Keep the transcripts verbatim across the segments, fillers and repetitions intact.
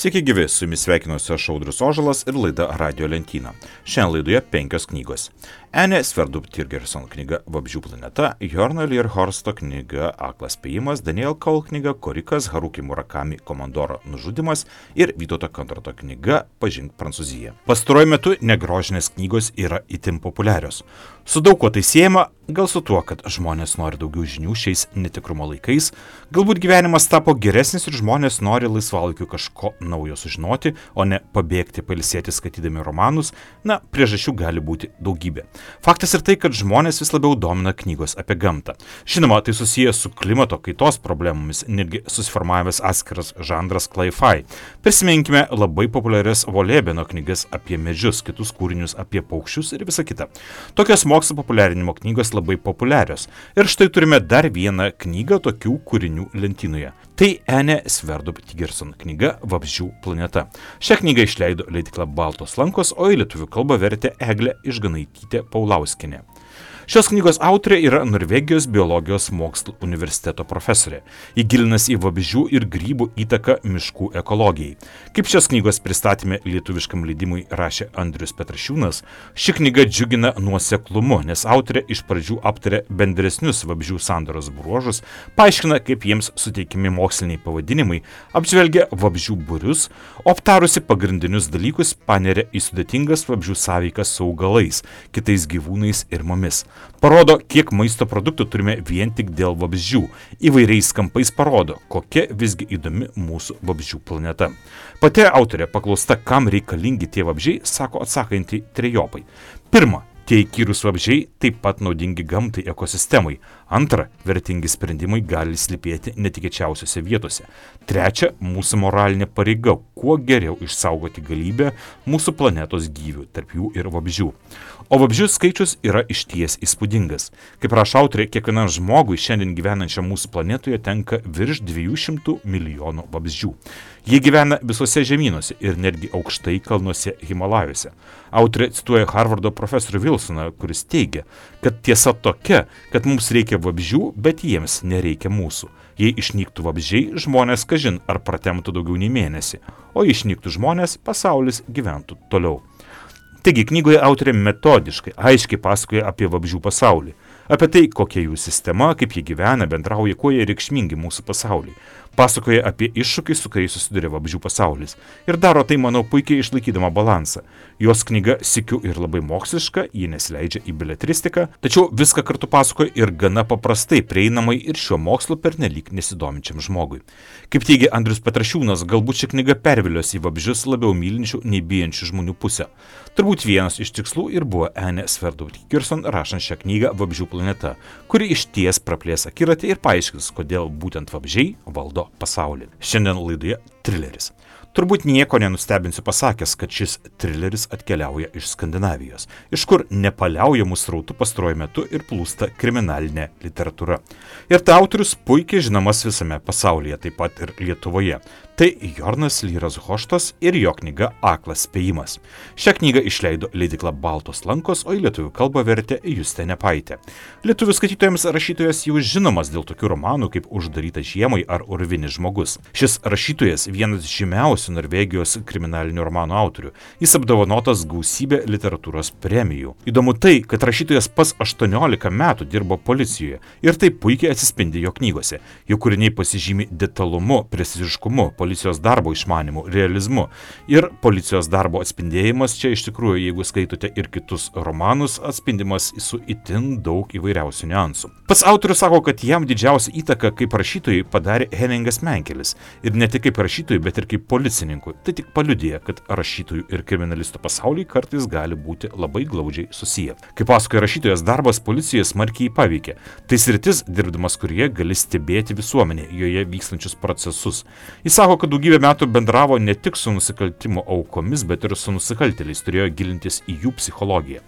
Sveiki gyvi, su jumis sveikinuosi aš Audrius Ožalas ir laida Radio lentyna. Šiandien laidoje penkios knygos. Anne Sverdrup Tirgerson knyga Vabzdžių planeta, Jorno Lierhorsto knyga Aklas spėjimas, Daniel Cole knyga Korikas, Haruki Murakami komandoro nužudymas ir Vytauto Kandroto knyga Pažink Prancūziją. Pastaruoju metu negrožinės knygos yra itin populiarios. Su daug kuo tai siejama, gal su tuo, kad žmonės nori daugiau žinių šiais netikrumo laikais, galbūt gyvenimas tapo geresnis ir žmonės nori laisvalaikiu kažko naujo sužinoti, o ne pabėgti pailsėti skaitydami romanus. Na, priežasčių gali būti daugybė. Faktas ir tai, kad žmonės vis labiau domina knygos apie gamtą. Žinoma, tai susijęs su klimato kaitos problemomis, netgi susiformavęs atskiras žanras sci-fi. Prisiminkime labai populiarias Volėbeno knygas apie medžius, kitus kūrinius apie paukščius ir visa kita. Tokios mokslo populiarinimo knygos labai populiarios. Ir štai turime dar vieną knygą tokių kūrinių lentynoje. Tai Anne Sverdrup Tirgerson knyga Vabzdžių planeta. Šią knygą išleido leidykla Baltos lankos, o į lietuvių kalbą vertė Eglė Išganaitytė Paulauskienė. Šios knygos autorė yra Norvegijos biologijos mokslų universiteto profesorė. Ji gilinasi į vabzdžių ir grybų įtaką miškų ekologijai. Kaip šios knygos pristatyme lietuviškam leidimui rašė Andrius Petrašiūnas, ši knyga džiugina nuoseklumu, nes autorė iš pradžių aptarė bendresnius vabzdžių sandaros bruožus, paaiškina, kaip jiems suteikiami moksliniai pavadinimai, apžvelgia vabzdžių būrius, o aptarusi pagrindinius dalykus paneria į sudėtingas vabzdžių sąveikas su augalais, kitais gyvūnais ir mumis. Parodo, kiek maisto produktų turime vien tik dėl vabzdžių. Įvairiais kampais parodo, kokia visgi įdomi mūsų vabzdžių planeta. Pati autorė paklausta, kam reikalingi tie vabzdžiai, sako atsakanti trejopai. Pirma, tie įkyrūs vabzdžiai taip pat naudingi gamtai ekosistemai. Antra, vertingi sprendimai gali slypėti netikėčiausiose vietose. Trečia, mūsų moralinė pareiga kuo geriau išsaugoti galybę mūsų planetos gyvių, tarp jų ir vabzdžių. O vabzdžių skaičius yra išties įspūdingas. Kaip rašo autorė, kiekvienam žmogui šiandien gyvenančiam mūsų planetoje tenka virš dviejų šimtų milijonų vabzdžių. Jie gyvena visose žemynuose ir netgi aukštai kalnuose Himalajuose. Autorė cituoja Harvardo profesorių Wilsoną, kuris teigia, kad tiesa tokia, kad mums reikia vabzdžių, bet jiems nereikia mūsų. Jei išnyktų vabzdžiai, žmonės kažin ar pratemtų daugiau nei mėnesį, o jei išnyktų žmonės, pasaulis gyventų toliau. Taigi knygoje autorė metodiškai, aiškiai pasakoja apie vabzdžių pasaulį, apie tai, kokia jų sistema, kaip jie gyvena, bendrauja, kuo jie reikšmingi mūsų pasauliui. Pasakoja apie iššūkius, su kuriais susiduria vabzdžių pasaulis. Ir daro tai, manau, puikiai išlaikydama balansą. Jos knyga sykiu ir labai moksliška, ji nesileidžia į beletristiką, tačiau viską kartu pasakoja ir gana paprastai prieinamai ir šiuo mokslu pernelyg nesidominčiam žmogui. Kaip teigia Andrius Petrašiūnas, galbūt ši knyga pervilios į vabzdžius labiau mylinčių nei bijančių žmonių pusę. Turbūt vienas iš tikslų ir buvo Anne Sverdrup Tirgerson rašant šią knygą Vabzdžių planeta, kuri išties praplės akiratį ir paaiškins, kodėl būtent vabzdžiai valdo pasaulį. Šiandien laidoje trileris. Turbūt nieko nenustebinsiu pasakęs, kad šis trileris atkeliauja iš Skandinavijos, iš kur nepaliaujamų srautų pastaruoju metu ir plūsta kriminalinė literatūra. Ir tai autorius puikiai žinomas visame pasaulyje, taip pat ir Lietuvoje. Tai Jornas Lierhorštas ir jo knyga Aklas spėjimas. Šią knygą išleido leidykla Baltos lankos, o į lietuvių kalbą vertė Justė Nepaitė. Lietuvių skaitytojams rašytojas jau žinomas dėl tokių romanų kaip Uždarytas žiemai ar Urvinis žmogus. Šis rašytojas vienas žymiausių Norvegijos kriminalinių romanų autorių. Jis apdovanotas gausybė literatūros premijų. Įdomu tai, kad rašytojas pas aštuoniolika metų dirbo policijoje ir tai puikiai atsispindi jo knygose. Jo kūriniai pasižymi detalumu, preciziškumu, policijos darbo išmanimu, realizmu. Ir policijos darbo atspindėjimas čia iš tikrųjų, jeigu skaitote ir kitus romanus, atspindimas su itin daug įvairiausių niuansų. Pats autorius sako, kad jam didžiausią įtaką kaip rašytojui padarė Henningas Menkelis. Ir ne tik kaip rašytojui, bet ir kaip policininkui. Tai tik paliudija, kad rašytojų ir kriminalistų pasauliai kartais gali būti labai glaudžiai susiję. Kaip pasakoja rašytojas, darbas policijoje smarkiai paveikė. Tai sritis, dirbdamas kurioje gali stebėti visuomenę, joje vykstančius procesus. Jis sako, kad daugybę metų bendravo ne tik su nusikaltimo aukomis, bet ir su nusikaltėliais, turėjo gilintis į jų psichologiją.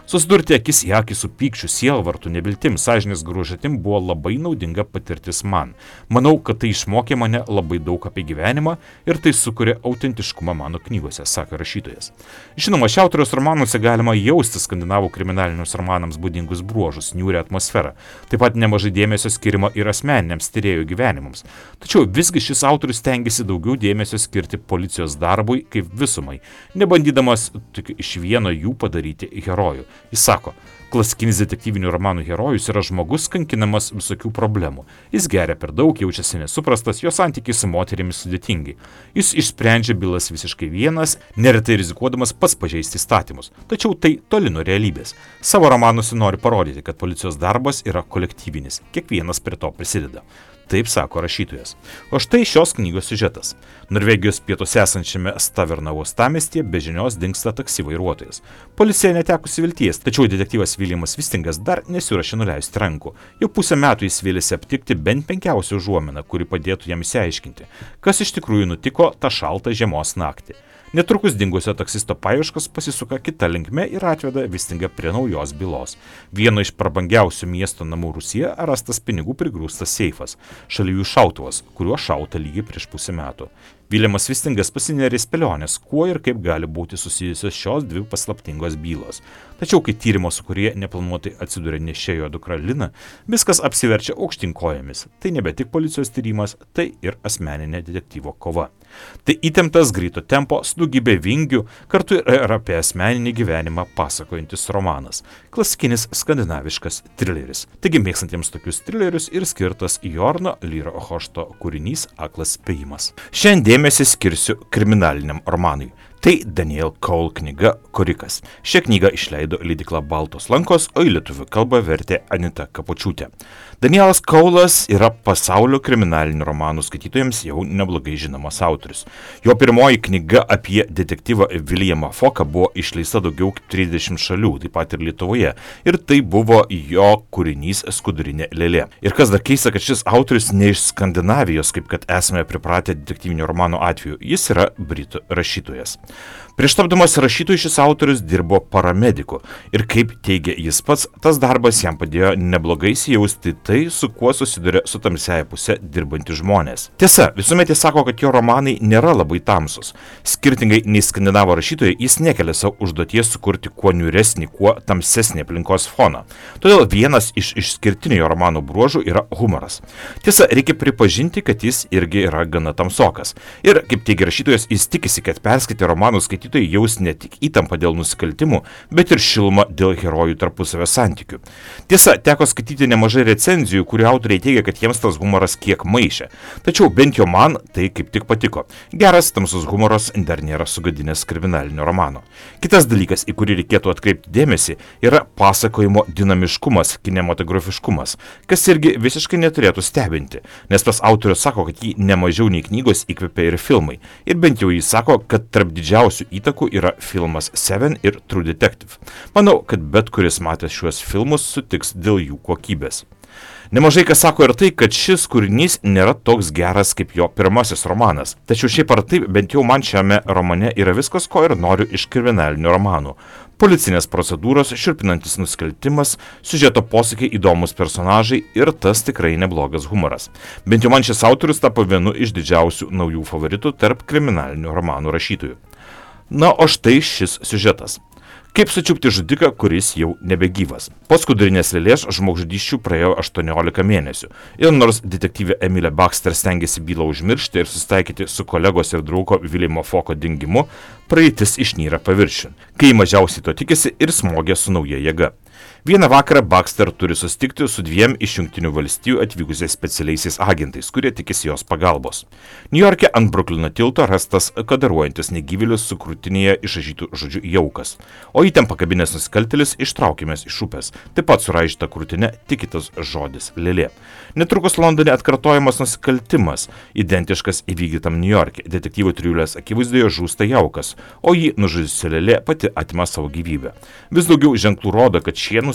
Susidurti akis į akį su pykčiu, sielvartu, neviltim, sąžinės graužatim buvo labai naudinga patirtis man. Manau, kad tai išmokė mane labai daug apie gyvenimą ir tai sukuria autentiškumą mano knygose, sako rašytojas. Žinoma, šio autoriaus romanuose galima jausti skandinavų kriminalinius romanams būdingus bruožus, niūrią atmosferą, taip pat nemažai dėmesio skirimo ir asmeniniams tyrėjų gyvenimams. Tačiau visgi šis autorius stengiasi daugiau dėmesio skirti policijos darbui kaip visumai, nebandydamas tik iš vieno jų padaryti herojų. Jis sako, klasikinis detektyvinių romanų herojus yra žmogus kankinamas visokių problemų. Jis geria per daug, jaučiasi nesuprastas, jo santykiai su moterimis sudėtingi. Jis išsprendžia bylas visiškai vienas, neretai rizikuodamas pats pažeisti įstatymus. Tačiau tai toli nuo realybės. Savo romanuose nori parodyti, kad policijos darbas yra kolektyvinis. Kiekvienas prie to prisideda. Taip sako rašytojas. O štai šios knygos siužetas. Norvegijos pietuose esančiame Staverno uostamiestyje be žinios dingsta taksi vairuotojas. Policija netekusi vilties, tačiau detektyvas Viljamas Vistingas dar nesiruošia nuleisti rankų. Jau pusę metų jis vėlėsi aptikti bent penkiausią užuominą, kuri padėtų jam išsiaiškinti, kas iš tikrųjų nutiko tą šaltą žiemos naktį. Netrukus dingusio taksisto paieškos pasisuka kita linkme ir atveda Vistingą prie naujos bylos. Vieno iš prabangiausių miesto namų Rūsyje rastas pinigų prigrūstas seifas, šalia jų šautuvas, kuriuo šauta lygiai prieš pusę metų. Viljamas Vistingas pasinerė spėlionės, kuo ir kaip gali būti susijusios šios dvi paslaptingos bylos. Tačiau, kai tyrimo sūkuryje neplanuotai atsiduria nešėjo dukra Lina, viskas apsiverčia aukštyn kojomis. Tai nebe tik policijos tyrimas, tai ir asmeninė detektyvo kova. Tai įtemptas greito tempo, su daugybė vingių, kartu ir apie asmeninį gyvenimą pasakojantis romanas. Klasikinis skandinaviškas trileris. Taigi mėgstantiems tokius trilerius ir skirtas Jorno Lyro Horsto kūrinys Aklas spėjimas. Šiandien dėmesį skirsiu kriminaliniam romanui. Tai Daniel Cole knyga Korikas. Šią knygą išleido leidykla Baltos lankos, o į lietuvių kalbą vertė Anita Kapočiūtė. Danielas Coulas yra pasaulio kriminalinių romanų skaitytojams jau neblogai žinomas autorius. Jo pirmoji knyga apie detektyvą Viljamą Foką buvo išleista daugiau kaip trisdešimt šalių, taip pat ir Lietuvoje. Ir tai buvo jo kūrinys Skudurinė lėlė. Ir kas dar keista, kad šis autorius ne iš Skandinavijos, kaip kad esame pripratę detektyvinių romanų atveju. Jis yra britų rašytojas. Prieš tapdamas rašytoju šis autorius dirbo paramediku ir kaip teigia jis pats, tas darbas jam padėjo neblogai įsijausti tai, su kuo susiduria su tamsiaja puse dirbantys žmonės. Tiesa, visuomet jis sako, kad jo romanai nėra labai tamsus. Skirtingai nei skandinavo rašytojai, jis nekelia savo užduoties sukurti kuo niūresnį, kuo tamsesnį aplinkos foną. Todėl vienas iš išskirtinių jo romanų bruožų yra humoras. Tiesa, reikia pripažinti, kad jis irgi yra gana tamsokas. Ir kaip teigia rašytojas, jis tikisi, kad perskaitę romanų skaitytojai jaus ne tik įtampą dėl nusikaltimų, bet ir šilumą dėl herojų tarpusavio santykių. Tiesa, teko skaityti nemažai recenzijų, kurių autoriai teigia, kad jiems tas humoras kiek maišė. Tačiau bent jau man tai kaip tik patiko. Geras tamsus humoras dar nėra sugadinęs kriminalinio romano. Kitas dalykas, į kurį reikėtų atkreipti dėmesį, yra pasakojimo dinamiškumas, kinematografiškumas, kas irgi visiškai neturėtų stebinti, nes tas autorius sako, kad jį nemažiau nei knygos įkvėpė ir filmai. Ir bent jau jis sako, kad tarp didžiausių įtakų yra filmas Seven ir True Detective. Manau, kad bet kuris matęs šiuos filmus sutiks dėl jų kokybės. Nemažai kas sako ir tai, kad šis kūrinys nėra toks geras kaip jo pirmasis romanas. Tačiau šiaip ar taip, bent jau man šiame romane yra viskas, ko ir noriu iš kriminalinių romanų. Policinės procedūros, šiurpinantis nusikaltimas, siužeto posakiai, įdomus personažai ir tas tikrai neblogas humoras. Bent jau man šis autorius tapo vienu iš didžiausių naujų favoritų tarp kriminalinių romanų rašytojų. Na, o štai šis siužetas. Kaip sučiupti žudiką, kuris jau nebegyvas. Po Skudurinės lėlės žmogžudysčių praėjo aštuoniolika mėnesių. Ir nors detektyvė Emilė Baxter stengiasi bylą užmiršti ir susitaikyti su kolegos ir draugo Viljamo Foko dingimu, praeitis išnyra paviršiun, kai mažiausiai to tikisi ir smogia su nauja jėga. Vieną vakarą Baxter turi susitikti su dviem iš Jungtinių valstijų atvykusiais specialiaisiais agentais, kurie tikisi jos pagalbos. Niujorke ant Bruklino tilto rastas kadaruojantis negyvėlis su krūtinėje išrašytų žodžiu jaukas, o į ten pakabinės nusikaltėlis ištraukiamas iš upės, taip pat suraižyta krūtinė tik kitas žodis lėlė. Netrukus Londone atkartojamas nusikaltimas, identiškas įvykdytam Niujorke. Detektyvų trijulės akivaizdoje žūsta jaukas, o jį nužudžiusi lėlė pati atima savo gyvybę. Vis daugiau ženklų rodo, kad šie nusikaltimai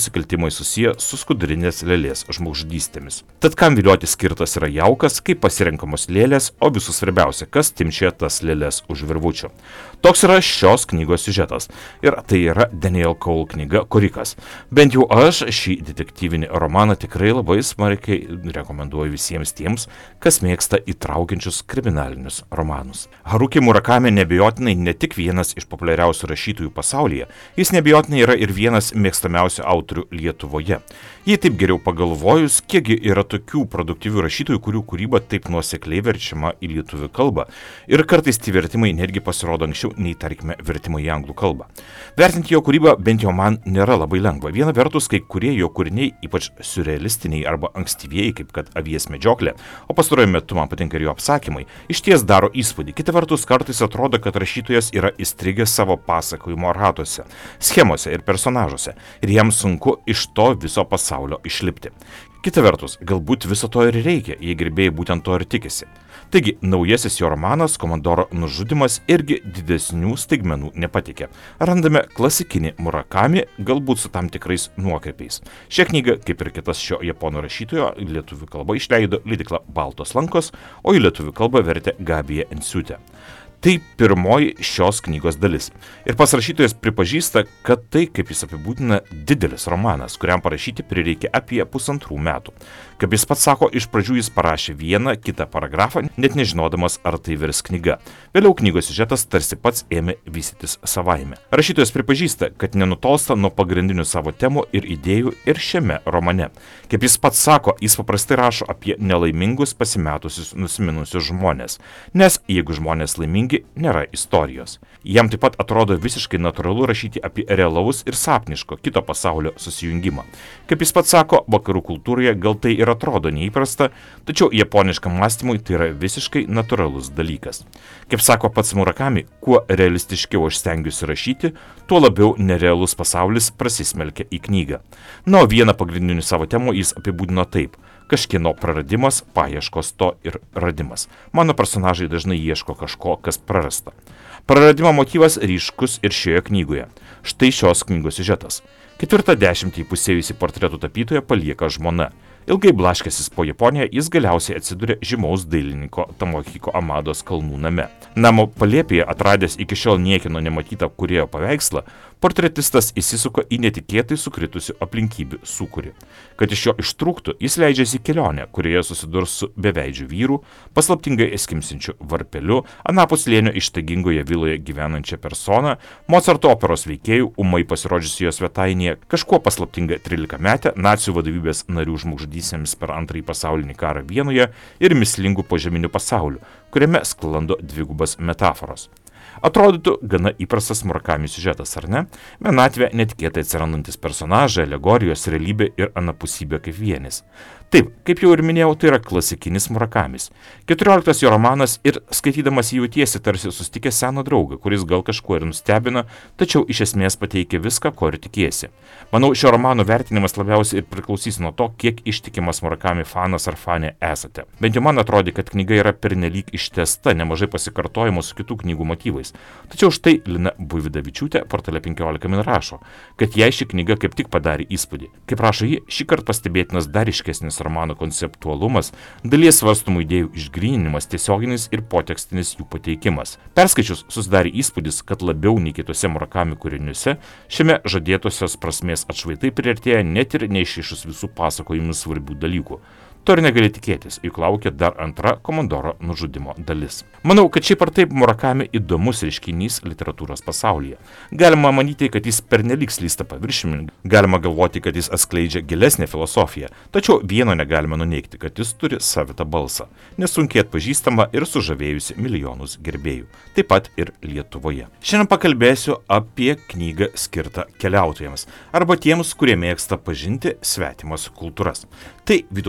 nusikaltimai susiję su skudurinės lėlės žmogžudystėmis. Tad kam vilioti skirtas yra jaukas, kaip pasirenkamos lėlės, o visų svarbiausia, kas timčia tas lėlės už virvučių. Toks yra šios knygos siužetas. Ir tai yra Danielle Cole knyga Korikas. Bent jau aš šį detektyvinį romaną tikrai labai smarkiai rekomenduoju visiems tiems, kas mėgsta įtraukiančius kriminalinius romanus. Haruki Murakami nebejotinai ne tik vienas iš populiariausių rašytojų pasaulyje, jis nebejotinai yra ir vienas mėgstamiausių autorių Lietuvoje. Jei taip geriau pagalvojus, kiekgi yra tokių produktyvių rašytojų, kurių kūryba taip nuosekliai verčiama į lietuvių kalbą. Ir kartais tie vertimai netgi pasirodo anksčiau nei, tarkime, vertimai į anglų kalbą. Vertinti jo kūrybą bent jau man nėra labai lengva. Viena vertus, kai kurie jo kūriniai, ypač surrealistiniai arba ankstyvieji, kaip kad Avies medžioklė, o pastaruoju metu man patinka ir jo apsakymai, išties daro įspūdį. Kita vertus, kartais atrodo, kad rašytojas yra įstrigęs savo pasakojimo ratuose, schemose ir personažuose, ir jam sunku iš to viso pasaulio išlipti. Kita vertus, galbūt viso to ir reikia, jei gerbėjai būtent to ir tikisi. Taigi, naujasis jo romanas Komandoro nužudymas irgi didesnių staigmenų nepatikė. Randame klasikinį Murakami, galbūt su tam tikrais nuokrypiais. Šią knygą, kaip ir kitas šio japonų rašytojo, lietuvių kalba išleido leidykla Baltos lankos, o į lietuvių kalbą vertė Gabija Enciūtė. Tai pirmoji šios knygos dalis. Ir pats rašytojas pripažįsta, kad tai, kaip jis apibūdina, didelis romanas, kuriam parašyti prireikė apie pusantrų metų. Kaip jis pats sako, iš pradžių jis parašė vieną, kitą paragrafą, net nežinodamas, ar tai virs knyga. Vėliau knygos siužetas tarsi pats ėmė vystytis savaime. Rašytojas pripažįsta, kad nenutolsta nuo pagrindinių savo temų ir idėjų ir šiame romane. Kaip jis pats sako, jis paprastai rašo apie nelaimingus, pasimetusius, nusiminusius žmonės. Nes jeigu žmonės laimingi, nėra istorijos. Jam taip pat atrodo visiškai natūralu rašyti apie realaus ir sapniško kito pasaulio susijungimą. Kaip jis pats sako, vakarų kultūroje gal tai ir atrodo neįprasta, tačiau japoniškam mąstymui tai yra visiškai natūralus dalykas. Kaip sako pats Murakami, kuo realistiškiau aš stengiuosi rašyti, tuo labiau nerealus pasaulis prasismelkia į knygą. Na, o vieną pagrindinių savo temų jis apibūdino taip: kažkieno praradimas, paieškos to ir radimas. Mano personažai dažnai ieško kažko, kas prarasta. Praradimo motyvas ryškus ir šioje knygoje. Štai šios knygos siužetas. Ketvirtą dešimtį įpusėjusi portretų tapytoja palieka žmona. Ilgai blaškęsis po Japoniją, jis galiausiai atsiduria žymaus dailininko Tomohiko Amados kalnų name. Namo palėpėje atradęs iki šiol niekino nematytą kūrėjo paveikslą, portretistas įsisuka į netikėtai sukritusių aplinkybių sūkurį. Kad iš jo ištrūktų, jis leidžiasi į kelionę, kurioje susidurs su beveidžiu vyru, paslaptingai eskimsinčiu varpeliu, anapus slėnio ištaigingoje viloje gyvenančią personą, Mocarto operos veikėjų, ūmai pasirodžiusi jos svetainėje, kažkuo paslaptinga trylikametę nacių vadovybės narių žmogžudystėmis per antrąjį pasaulinį karą Vienoje ir mislingų požeminių pasaulių, kuriame sklando dvigubas metaforos. Atrodytų gana įprastas Murakami siužetas, ar ne? Vienatvė, netikėtai atsirandantis personažai, alegorijos, realybė ir anapusybė kaip vienis. Taip, kaip jau ir minėjau, tai yra klasikinis Murakamis. keturioliktas jo romanas ir skaitydamas jį jautiesi tarsi susitikęs seną draugą, kuris gal kažkuo ir nustebina, tačiau iš esmės pateikia viską, ko ir tikėsi. Manau, šio romano vertinimas labiausiai ir priklausys nuo to, kiek ištikimas Murakami fanas ar fanė esate. Bent jau man atrodė, kad knyga yra pernelyg ištęsta, nemažai pasikartojimų su kitų knygų motyvais. Tačiau štai Lina Buividavičiūtė portale penkiolika min rašo, kad jai ši knyga kaip tik padarė įspūdį. Kaip rašo ji, šį kartą pastebėtinas dar iškesnis romano konceptualumas, dalies svarstomų idėjų išgryninimas, tiesioginis ir potekstinis jų pateikimas. Perskaičius susidarė įspūdis, kad labiau nei kitose Murakami kūriniuose, šiame žadėtosios prasmės atšvaitai priartėja net ir neišrišus visų pasakojimų svarbių dalykų. To ir negali tikėtis, juk laukia dar antra Komandoro nužudymo dalis. Manau, kad šiaip ar taip Murakami įdomus reiškinys literatūros pasaulyje. Galima manyti, kad jis pernelyg slysta paviršiumi, galima galvoti, kad jis atskleidžia gilesnę filosofiją, tačiau vieno negalima nuneigti, kad jis turi savitą balsą, nesunkiai atpažįstamą ir sužavėjusi milijonus gerbėjų, taip pat ir Lietuvoje. Šiandien pakalbėsiu apie knygą skirtą keliautojams arba tiems, kurie mėgsta pažinti svetimas kultūras. Tai Vytauto Kandroto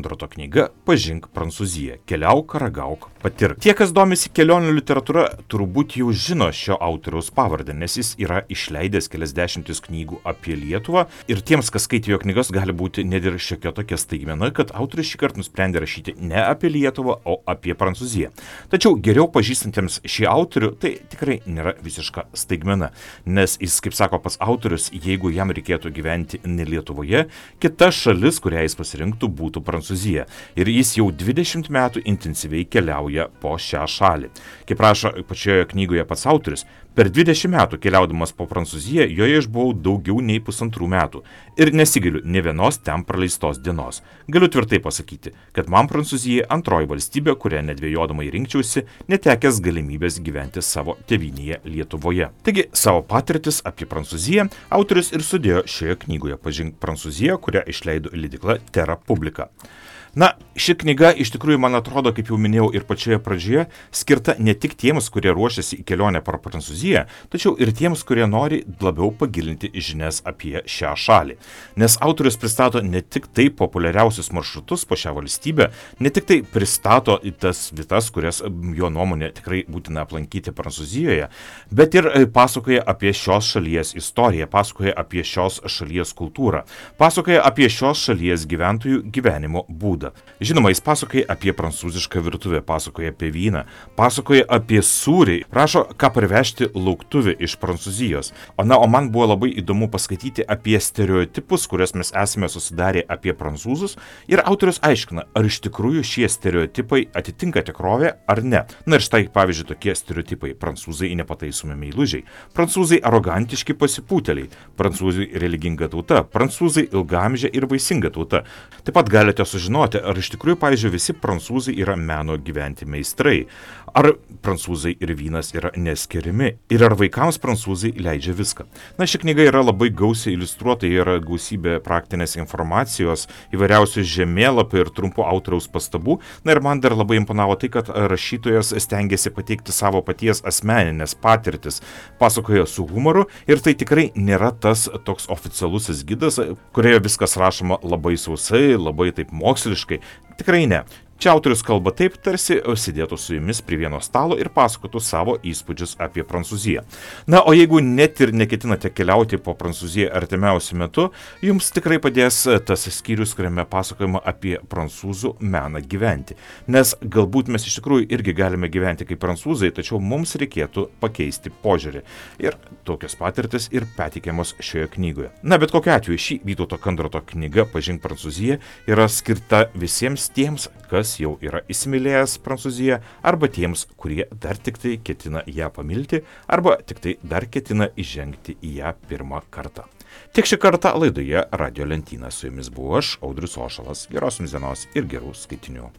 Kandroto knyga Pažink Prancūziją. Keliauk, ragauk, patirk. Tie, kas domisi kelionių literatūra, turbūt jau žino šio autoriaus pavardę, nes jis yra išleidęs kelias dešimtis knygų apie Lietuvą ir tiems, kas skaitė jo knygas, gali būti net ir šiokia tokia staigmena, kad autorius šį kartą nusprendė rašyti ne apie Lietuvą, o apie Prancūziją. Tačiau geriau pažįstantiems šį autorių tai tikrai nėra visiška staigmena, nes jis, kaip sako pas autorius, jeigu jam reikėtų gyventi ne Lietuvoje, kita šalis, kurią jis pasirinktų, būtų Prancūzija. Ir jis jau dvidešimt metų intensyviai keliauja po šią šalį. Kaip rašo pačioje knygoje pats autorius, per dvidešimt metų keliaudamas po Prancūziją, joje išbuvau daugiau nei pusantrų metų ir nesigiliu ne vienos ten praleistos dienos. Galiu tvirtai pasakyti, kad man Prancūzija antroji valstybė, kurią nedvejodamai rinkčiausi, netekęs galimybės gyventi savo tėvynėje Lietuvoje. Taigi, savo patirtis apie Prancūziją autorius ir sudėjo šioje knygoje Pažink Prancūziją, kurią išleido leidykla Terra Publica. Na, ši knyga iš tikrųjų, man atrodo, kaip jau minėjau ir pačioje pradžioje, skirta ne tik tiems, kurie ruošiasi į kelionę per Prancūziją, tačiau ir tiems, kurie nori labiau pagilinti žinias apie šią šalį. Nes autorius pristato ne tik tai populiariausius maršrutus po šią valstybę, ne tik tai pristato į tas vietas, kurias jo nuomonė tikrai būtina aplankyti Prancūzijoje, bet ir pasakoja apie šios šalies istoriją, pasakoja apie šios šalies kultūrą, pasakoja apie šios šalies gyventojų gyvenimo būdą. Žinoma, jis pasakoja apie prancūzišką virtuvę, pasakoja apie vyną, pasakoja apie sūrį, prašo, ką parvežti lauktuvį iš Prancūzijos. O na, o man buvo labai įdomu paskaityti apie stereotipus, kurias mes esame susidarę apie prancūzus, ir autorius aiškina, ar iš tikrųjų šie stereotipai atitinka tikrovę ar ne. Na ir štai, pavyzdžiui, tokie stereotipai: prancūzai nepataisomi meilužiai, prancūzai arogantiški pasipūtėliai, prancūzai religinga tauta, prancūzai ilgaamžė ir vaisinga tauta. Taip pat galite sužinoti, ar iš tikrųjų, pavyzdžiui, visi prancūzai yra meno gyventi meistrai, ar prancūzai ir vynas yra neskiriami, ir ar vaikams prancūzai leidžia viską. Na, ši knyga yra labai gausiai iliustruota, yra gausybė praktinės informacijos, įvairiausių žemėlapių ir trumpų autoriaus pastabų. Na ir man dar labai imponavo tai, kad rašytojas stengiasi pateikti savo paties asmeninės patirtis, pasakoja su humoru, ir tai tikrai nėra tas toks oficialusis gidas, kurioje viskas rašoma labai sausai, labai taip moksliškai. Tikrai ne. Čia autorius kalba taip, tarsi sėdėtų su jumis prie vieno stalo ir pasakotų savo įspūdžius apie Prancūziją. Na, o jeigu net ir neketinate keliauti po Prancūziją artimiausiu metu, jums tikrai padės tas skyrius, kuriame pasakojama apie prancūzų meną gyventi. Nes galbūt mes iš tikrųjų irgi galime gyventi kaip prancūzai, tačiau mums reikėtų pakeisti požiūrį. Ir tokios patirtis ir pateikiamos šioje knygoje. Na, bet kokiu atveju šį Vytauto Kandroto knyga Pažink Prancūziją yra skirta visiems tiems, kas jau yra įsimylėjęs Prancūziją, arba tiems, kurie dar tik tai ketina ją pamilti, arba tik tai dar ketina įžengti į ją pirmą kartą. Tiek šį kartą laidoje Radio Lentyna. Su jumis buvau aš, Audrius Ožalas. Geros jums dienos ir gerų skaitinių.